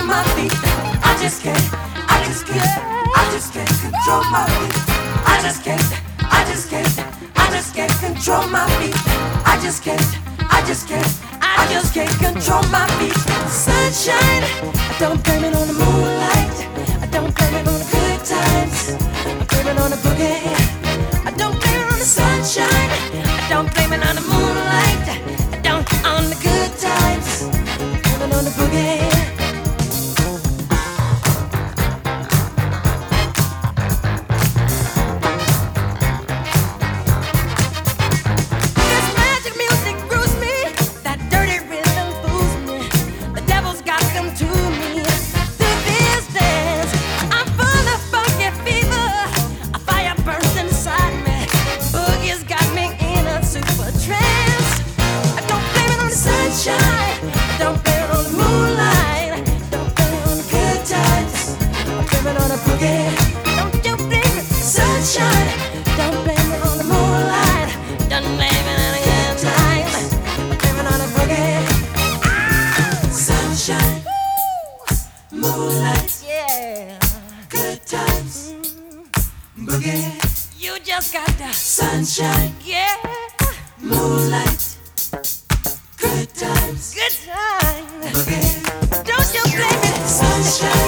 control my feet. I just can't control my feet. I just can't control my feet. I just can't control my feet. Sunshine, I don't blame it on the moonlight. I don't blame it on the good times. I blame it on the boogie. I don't blame it on the sunshine. I don't blame it on the moonlight. I don't on the good times. I blame it on the boogie. Moonlight, yeah, good times, boogie. You just got the sunshine, yeah. Moonlight, good times, boogie. Don't you blame it, sunshine.